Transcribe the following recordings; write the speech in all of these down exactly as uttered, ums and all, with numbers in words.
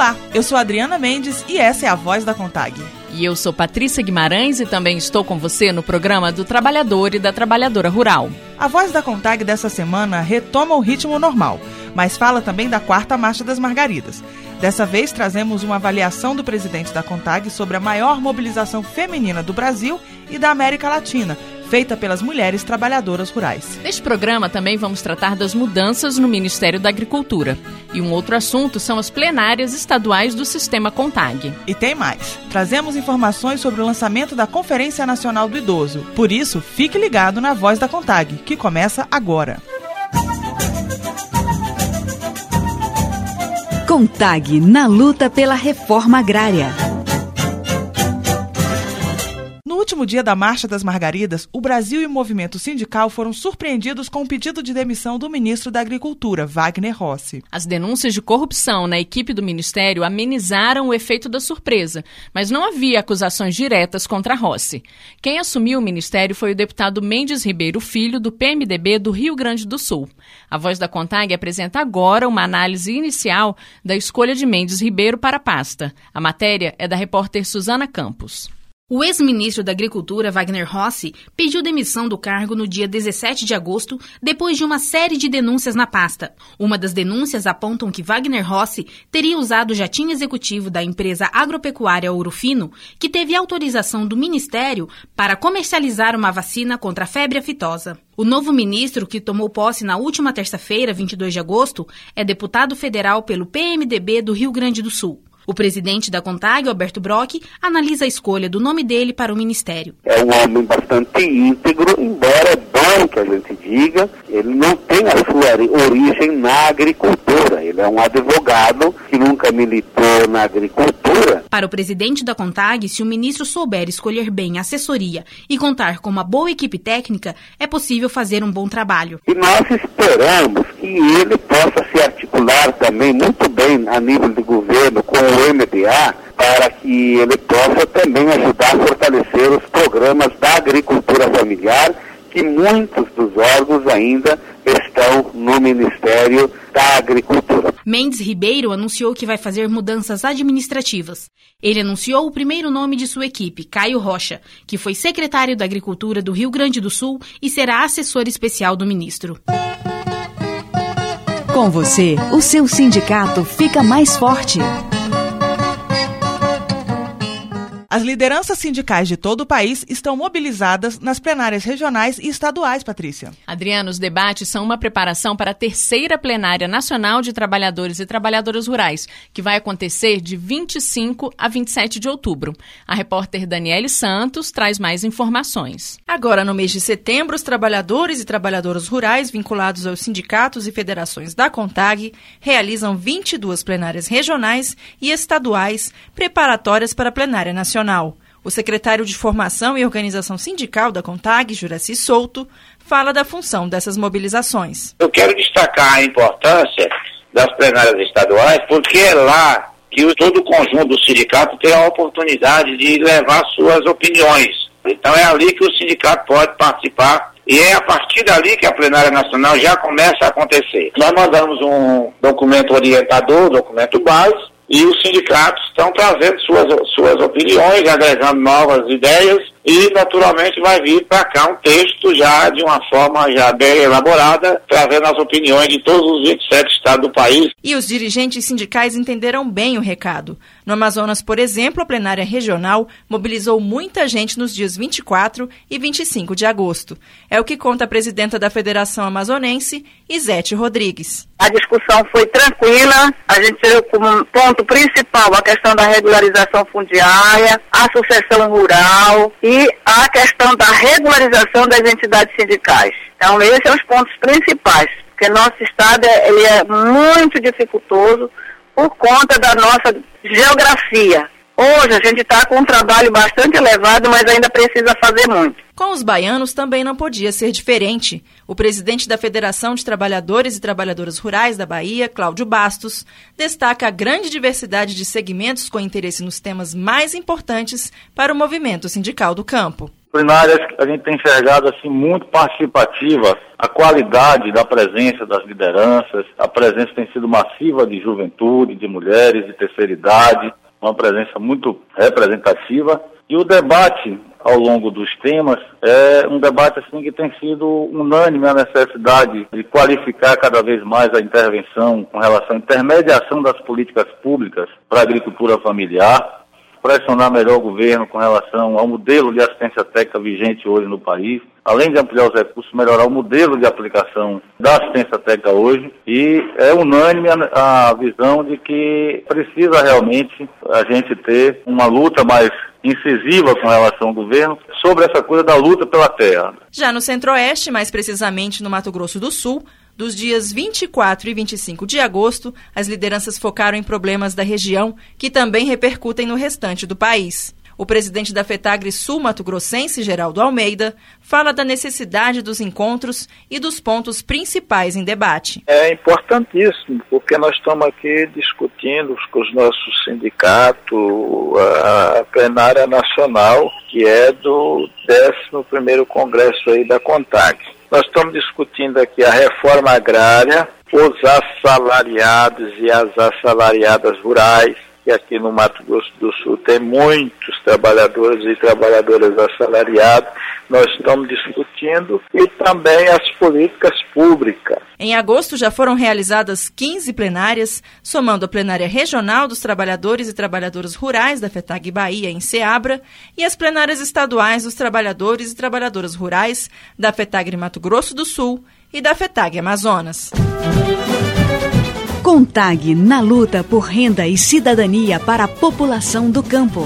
Olá, eu sou Adriana Mendes e essa é a Voz da CONTAG. E eu sou Patrícia Guimarães e também estou com você no programa do Trabalhador e da Trabalhadora Rural. A Voz da CONTAG dessa semana retoma o ritmo normal, mas fala também da quarta Marcha das Margaridas. Dessa vez trazemos uma avaliação do presidente da CONTAG sobre a maior mobilização feminina do Brasil e da América Latina, feita pelas mulheres trabalhadoras rurais. Neste programa também vamos tratar das mudanças no Ministério da Agricultura. E um outro assunto são as plenárias estaduais do Sistema CONTAG. E tem mais. Trazemos informações sobre o lançamento da Conferência Nacional do Idoso. Por isso, fique ligado na Voz da CONTAG, que começa agora. CONTAG na luta pela reforma agrária. No último dia da Marcha das Margaridas, o Brasil e o movimento sindical foram surpreendidos com o pedido de demissão do ministro da Agricultura, Wagner Rossi. As denúncias de corrupção na equipe do ministério amenizaram o efeito da surpresa, mas não havia acusações diretas contra Rossi. Quem assumiu o ministério foi o deputado Mendes Ribeiro Filho, do P M D B do Rio Grande do Sul. A Voz da CONTAG apresenta agora uma análise inicial da escolha de Mendes Ribeiro para a pasta. A matéria é da repórter Suzana Campos. O ex-ministro da Agricultura, Wagner Rossi, pediu demissão do cargo no dia dezessete de agosto, depois de uma série de denúncias na pasta. Uma das denúncias apontam que Wagner Rossi teria usado o jatinho executivo da empresa agropecuária Ouro Fino, que teve autorização do Ministério para comercializar uma vacina contra a febre aftosa. O novo ministro, que tomou posse na última terça-feira, vinte e dois de agosto, é deputado federal pelo P M D B do Rio Grande do Sul. O presidente da CONTAG, Alberto Brock, analisa a escolha do nome dele para o ministério. É um homem bastante íntegro, embora é bom que a gente diga, ele não tem a sua origem na agricultura. Ele é um advogado que nunca militou na agricultura. Para o presidente da CONTAG, se o ministro souber escolher bem a assessoria e contar com uma boa equipe técnica, é possível fazer um bom trabalho. E nós esperamos que ele possa se articular também muito bem a nível de governo com o M D A, para que ele possa também ajudar a fortalecer os programas da agricultura familiar, que muitos dos órgãos ainda estão no Ministério da Agricultura. Mendes Ribeiro anunciou que vai fazer mudanças administrativas. Ele anunciou o primeiro nome de sua equipe, Caio Rocha, que foi secretário da Agricultura do Rio Grande do Sul e será assessor especial do ministro. Com você, o seu sindicato fica mais forte. As lideranças sindicais de todo o país estão mobilizadas nas plenárias regionais e estaduais, Patrícia. Adriano, os debates são uma preparação para a terceira plenária nacional de trabalhadores e trabalhadoras rurais, que vai acontecer de vinte e cinco a vinte e sete de outubro. A repórter Daniele Santos traz mais informações. Agora, no mês de setembro, os trabalhadores e trabalhadoras rurais vinculados aos sindicatos e federações da CONTAG realizam vinte e duas plenárias regionais e estaduais preparatórias para a plenária nacional. O secretário de Formação e Organização Sindical da CONTAG, Juraci Souto, fala da função dessas mobilizações. Eu quero destacar a importância das plenárias estaduais, porque é lá que todo o conjunto do sindicato tem a oportunidade de levar suas opiniões. Então é ali que o sindicato pode participar e é a partir dali que a plenária nacional já começa a acontecer. Nós mandamos um documento orientador, documento base, e os sindicatos estão trazendo suas, suas opiniões, agregando novas ideias e, naturalmente, vai vir para cá um texto já de uma forma já bem elaborada, trazendo as opiniões de todos os vinte e sete estados do país. E os dirigentes sindicais entenderam bem o recado. No Amazonas, por exemplo, a plenária regional mobilizou muita gente nos dias vinte e quatro e vinte e cinco de agosto. É o que conta a presidenta da Federação Amazonense, Izete Rodrigues. A discussão foi tranquila, a gente teve como ponto principal a questão da regularização fundiária, a sucessão rural e a questão da regularização das entidades sindicais. Então, esses são os pontos principais, porque nosso estado é, ele é muito dificultoso por conta da nossa geografia. Hoje a gente está com um trabalho bastante elevado, mas ainda precisa fazer muito. Com os baianos também não podia ser diferente. O presidente da Federação de Trabalhadores e Trabalhadoras Rurais da Bahia, Cláudio Bastos, destaca a grande diversidade de segmentos com interesse nos temas mais importantes para o movimento sindical do campo. Plenárias que a gente tem enxergado assim, muito participativa, a qualidade da presença das lideranças, a presença tem sido massiva de juventude, de mulheres, de terceira idade, uma presença muito representativa. E o debate ao longo dos temas é um debate assim, que tem sido unânime a necessidade de qualificar cada vez mais a intervenção com relação à intermediação das políticas públicas para a agricultura familiar, pressionar melhor o governo com relação ao modelo de assistência técnica vigente hoje no país, além de ampliar os recursos, melhorar o modelo de aplicação da assistência técnica hoje, e é unânime a, a visão de que precisa realmente a gente ter uma luta mais incisiva com relação ao governo sobre essa coisa da luta pela terra. Já no Centro-Oeste, mais precisamente no Mato Grosso do Sul, dos dias vinte e quatro e vinte e cinco de agosto, as lideranças focaram em problemas da região que também repercutem no restante do país. O presidente da FETAGRE Sul Mato Grossense, Geraldo Almeida, fala da necessidade dos encontros e dos pontos principais em debate. É importantíssimo, porque nós estamos aqui discutindo com os nossos sindicatos a plenária nacional, que é do décimo primeiro Congresso aí da CONTAG. Nós estamos discutindo aqui a reforma agrária, os assalariados e as assalariadas rurais, que aqui no Mato Grosso do Sul tem muitos trabalhadores e trabalhadoras assalariados. Nós estamos discutindo e também as políticas públicas. Em agosto já foram realizadas quinze plenárias, somando a plenária regional dos trabalhadores e trabalhadoras rurais da FETAG Bahia em Ceabra e as plenárias estaduais dos trabalhadores e trabalhadoras rurais da FETAGRE Mato Grosso do Sul e da FETAG Amazonas. CONTAG na luta por renda e cidadania para a população do campo.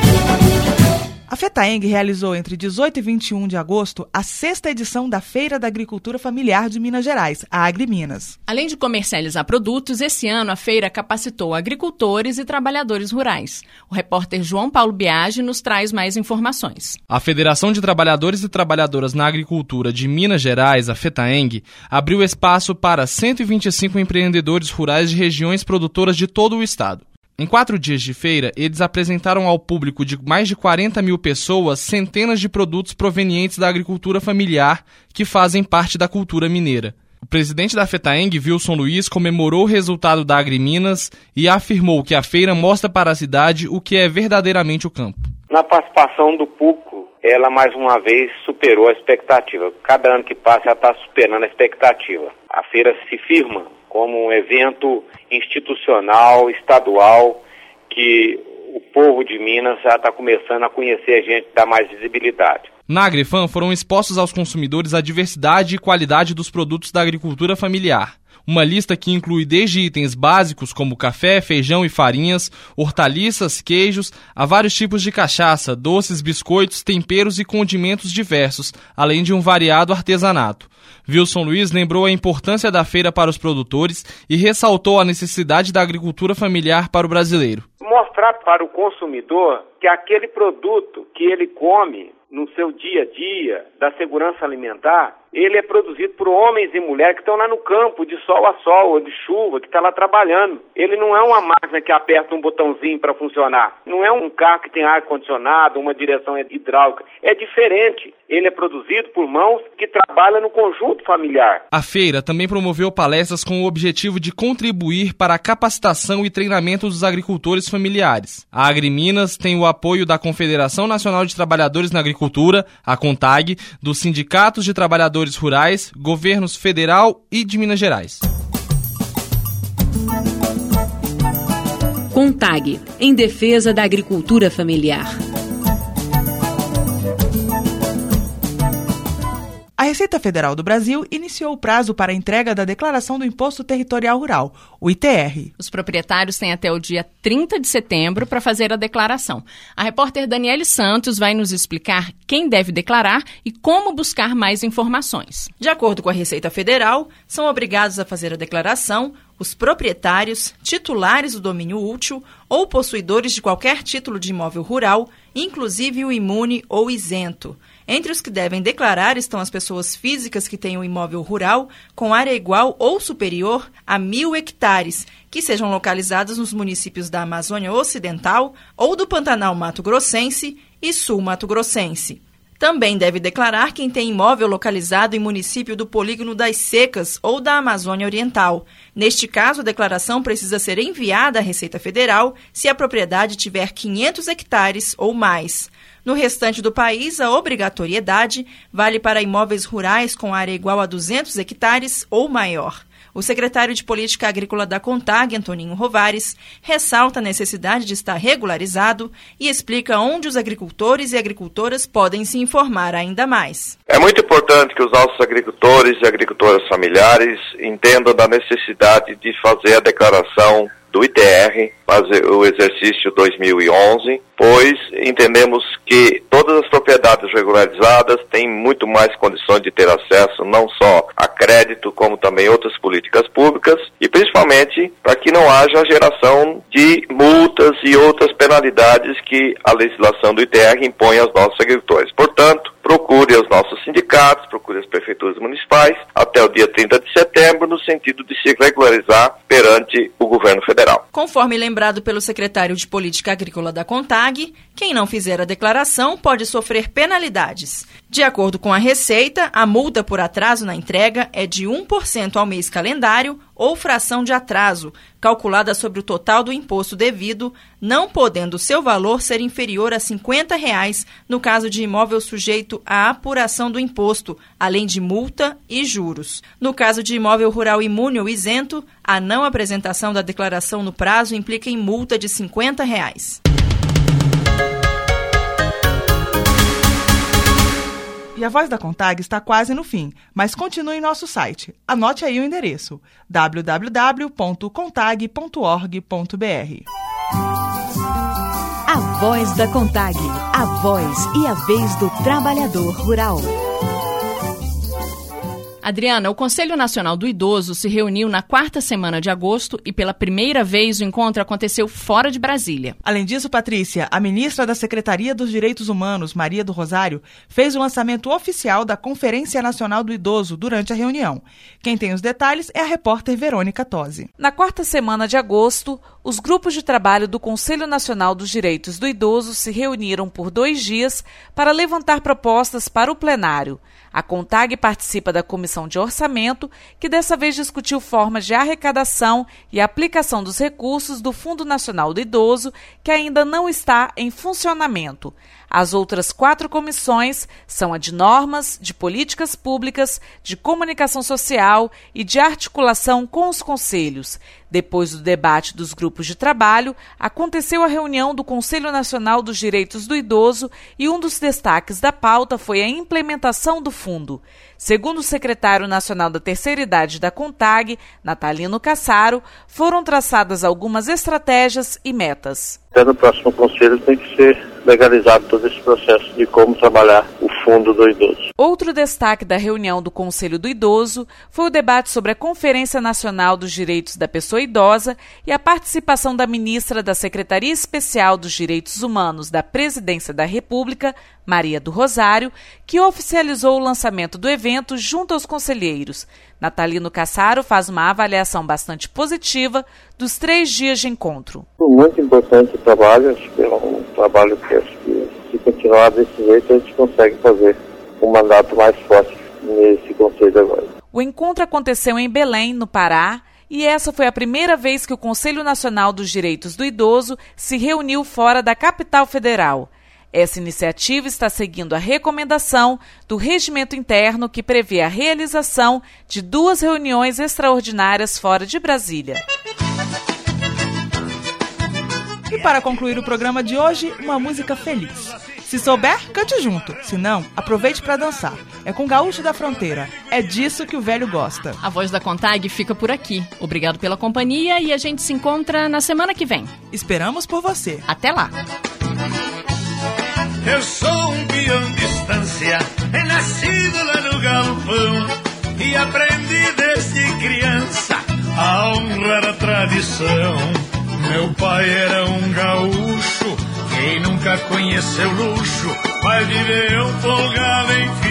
A FETAENG realizou entre dezoito e vinte e um de agosto a sexta edição da Feira da Agricultura Familiar de Minas Gerais, a AgriMinas. Além de comercializar produtos, esse ano a feira capacitou agricultores e trabalhadores rurais. O repórter João Paulo Biagi nos traz mais informações. A Federação de Trabalhadores e Trabalhadoras na Agricultura de Minas Gerais, a FETAENG, abriu espaço para cento e vinte e cinco empreendedores rurais de regiões produtoras de todo o estado. Em quatro dias de feira, eles apresentaram ao público de mais de quarenta mil pessoas centenas de produtos provenientes da agricultura familiar que fazem parte da cultura mineira. O presidente da FETAENG, Wilson Luiz, comemorou o resultado da AgriMinas e afirmou que a feira mostra para a cidade o que é verdadeiramente o campo. Na participação do público, ela mais uma vez superou a expectativa. Cada ano que passa, ela está superando a expectativa. A feira se firma como um evento institucional, estadual, que o povo de Minas já está começando a conhecer a gente, dar mais visibilidade. Na AgriFam foram expostos aos consumidores a diversidade e qualidade dos produtos da agricultura familiar. Uma lista que inclui desde itens básicos como café, feijão e farinhas, hortaliças, queijos, a vários tipos de cachaça, doces, biscoitos, temperos e condimentos diversos, além de um variado artesanato. Wilson Luiz lembrou a importância da feira para os produtores e ressaltou a necessidade da agricultura familiar para o brasileiro. Mostrar para o consumidor que aquele produto que ele come no seu dia a dia, da segurança alimentar, ele é produzido por homens e mulheres que estão lá no campo, de sol a sol, ou de chuva, que está lá trabalhando. Ele não é uma máquina que aperta um botãozinho para funcionar. Não é um carro que tem ar-condicionado, uma direção hidráulica. É diferente. Ele é produzido por mãos que trabalham no conjunto familiar. A feira também promoveu palestras com o objetivo de contribuir para a capacitação e treinamento dos agricultores familiares. A AgriMinas tem o apoio da Confederação Nacional de Trabalhadores na Agricultura, a CONTAG, dos sindicatos de trabalhadores rurais, governos federal e de Minas Gerais. CONTAG, em defesa da agricultura familiar. A Receita Federal do Brasil iniciou o prazo para a entrega da Declaração do Imposto Territorial Rural, o I T R. Os proprietários têm até o dia trinta de setembro para fazer a declaração. A repórter Daniele Santos vai nos explicar quem deve declarar e como buscar mais informações. De acordo com a Receita Federal, são obrigados a fazer a declaração os proprietários, titulares do domínio útil ou possuidores de qualquer título de imóvel rural, inclusive o imune ou isento. Entre os que devem declarar estão as pessoas físicas que tenham imóvel rural com área igual ou superior a mil hectares, que sejam localizados nos municípios da Amazônia Ocidental ou do Pantanal Mato Grossense e Sul Mato Grossense. Também deve declarar quem tem imóvel localizado em município do Polígono das Secas ou da Amazônia Oriental. Neste caso, a declaração precisa ser enviada à Receita Federal se a propriedade tiver quinhentos hectares ou mais. No restante do país, a obrigatoriedade vale para imóveis rurais com área igual a duzentos hectares ou maior. O secretário de Política Agrícola da CONTAG, Antoninho Rovares, ressalta a necessidade de estar regularizado e explica onde os agricultores e agricultoras podem se informar ainda mais. É muito importante que os nossos agricultores e agricultoras familiares entendam da necessidade de fazer a declaração do I T R, fazer o exercício dois mil e onze, pois entendemos que todas as propriedades regularizadas têm muito mais condições de ter acesso não só a crédito, como também outras políticas públicas, e principalmente para que não haja geração de multas e outras penalidades que a legislação do I T R impõe aos nossos agricultores. Portanto, procure os nossos sindicatos, procure as prefeituras municipais até o dia trinta de setembro, no sentido de se regularizar perante o governo federal. Conforme lembrado pelo secretário de Política Agrícola da CONTAG, quem não fizer a declaração pode sofrer penalidades. De acordo com a Receita, a multa por atraso na entrega é de um por cento ao mês calendário ou fração de atraso, calculada sobre o total do imposto devido, não podendo seu valor ser inferior a cinquenta reais no caso de imóvel sujeito à apuração do imposto, além de multa e juros. No caso de imóvel rural imune ou isento, a não apresentação da declaração no prazo implica em multa de cinquenta reais. E a Voz da CONTAG está quase no fim, mas continue em nosso site. Anote aí o endereço: w w w ponto contag ponto org ponto b r. A Voz da CONTAG, a voz e a vez do trabalhador rural. Adriana, o Conselho Nacional do Idoso se reuniu na quarta semana de agosto e pela primeira vez o encontro aconteceu fora de Brasília. Além disso, Patrícia, a ministra da Secretaria dos Direitos Humanos, Maria do Rosário, fez o lançamento oficial da Conferência Nacional do Idoso durante a reunião. Quem tem os detalhes é a repórter Verônica Tosi. Na quarta semana de agosto, os grupos de trabalho do Conselho Nacional dos Direitos do Idoso se reuniram por dois dias para levantar propostas para o plenário. A CONTAG participa da Comissão de Orçamento, que dessa vez discutiu formas de arrecadação e aplicação dos recursos do Fundo Nacional do Idoso, que ainda não está em funcionamento. As outras quatro comissões são a de Normas, de Políticas Públicas, de Comunicação Social e de Articulação com os Conselhos. Depois do debate dos grupos de trabalho, aconteceu a reunião do Conselho Nacional dos Direitos do Idoso e um dos destaques da pauta foi a implementação do fundo. Segundo o secretário nacional da Terceira Idade da CONTAG, Natalino Cassaro, foram traçadas algumas estratégias e metas. Até no próximo conselho tem que ser legalizado todo esse processo de como trabalhar o fundo do idoso. Outro destaque da reunião do Conselho do Idoso foi o debate sobre a Conferência Nacional dos Direitos da Pessoa Idosa e a participação da ministra da Secretaria Especial dos Direitos Humanos da Presidência da República, Maria do Rosário, que oficializou o lançamento do evento junto aos conselheiros. Natalino Cassaro faz uma avaliação bastante positiva dos três dias de encontro. Muito importante o trabalho, acho que é um trabalho que, acho que se continuar desse jeito a gente consegue fazer um mandato mais forte nesse conselho agora. O encontro aconteceu em Belém, no Pará, e essa foi a primeira vez que o Conselho Nacional dos Direitos do Idoso se reuniu fora da capital federal. Essa iniciativa está seguindo a recomendação do Regimento Interno que prevê a realização de duas reuniões extraordinárias fora de Brasília. E para concluir o programa de hoje, uma música feliz. Se souber, cante junto. Se não, aproveite para dançar. É com Gaúcho da Fronteira. É disso que o velho gosta. A Voz da CONTAG fica por aqui. Obrigado pela companhia e a gente se encontra na semana que vem. Esperamos por você. Até lá. Eu sou um peão de estância, nascido lá no galpão, e aprendi desde criança a honrar a tradição. Meu pai era um gaúcho, quem nunca conheceu luxo, vai viver um folgado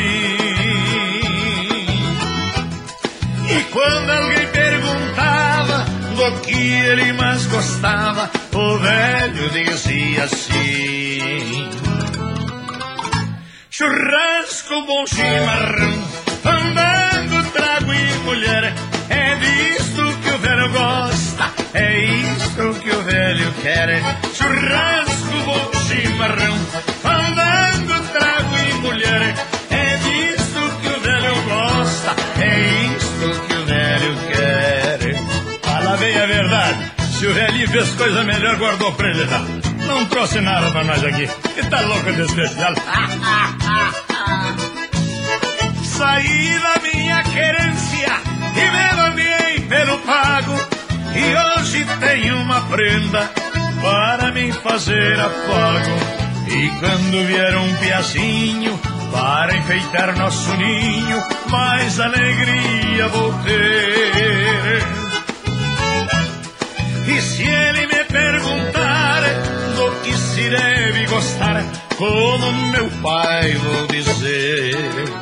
enfim. E quando alguém perguntava do que ele mais gostava, o velho dizia assim: churrasco, bom chimarrão, andando, trago e mulher. É disto que o velho gosta, é isto que o velho quer. Churrasco, bom chimarrão, andando, trago e mulher. É disto que o velho gosta, é isto que o velho quer. Fala bem a verdade, se o velhinho fez coisa melhor, guardou pra ele dar. Não trouxe nada pra nós aqui, que tá louco de especial. Saí da minha querência e me banhei pelo pago, e hoje tenho uma prenda para me fazer afago. E quando vier um piacinho para enfeitar nosso ninho, mais alegria vou ter. E se ele me perguntar do que se deve gostar, como meu pai vou dizer: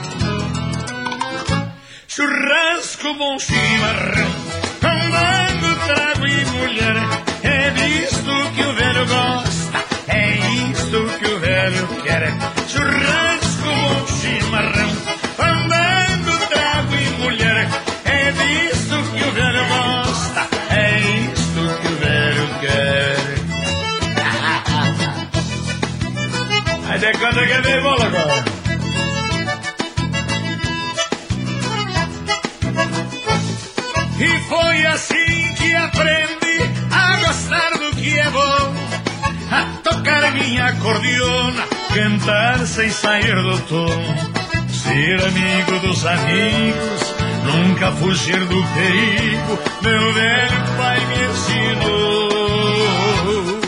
churrasco, bom chimarrão, andando, trago e mulher. É disto que o velho gosta, é isto que o velho quer. Churrasco, bom chimarrão, andando, trago e mulher. É disto que o velho gosta, é isto que o velho quer. Aí de quando que vem bola agora? E foi assim que aprendi a gostar do que é bom, a tocar minha acordeona, cantar sem sair do tom, ser amigo dos amigos, nunca fugir do perigo, meu velho pai me ensinou.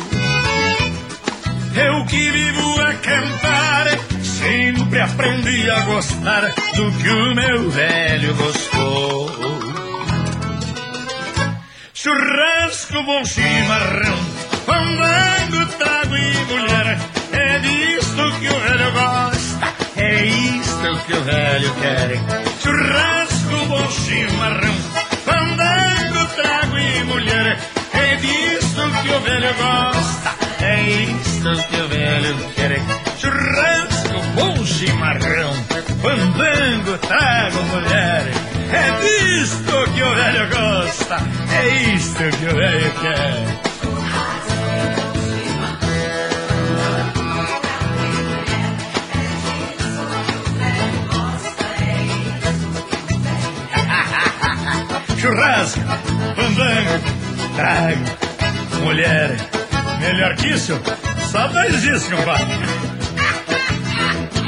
Eu que vivo a cantar, sempre aprendi a gostar do que o meu velho gostou. Churrasco, bom chimarrão, andando, trago e mulher. É disto que o velho gosta, é isto que o velho quer. Churrasco, bom chimarrão, andando, trago e mulher. É disto que o velho gosta, é isto que o velho quer. Churrasco, bom chimarrão, andando, trago mulher. É disto que o velho gosta, é isto que o velho quer. Churrasco, fandango, trago, mulher. Melhor que isso, só dois dias, compadre.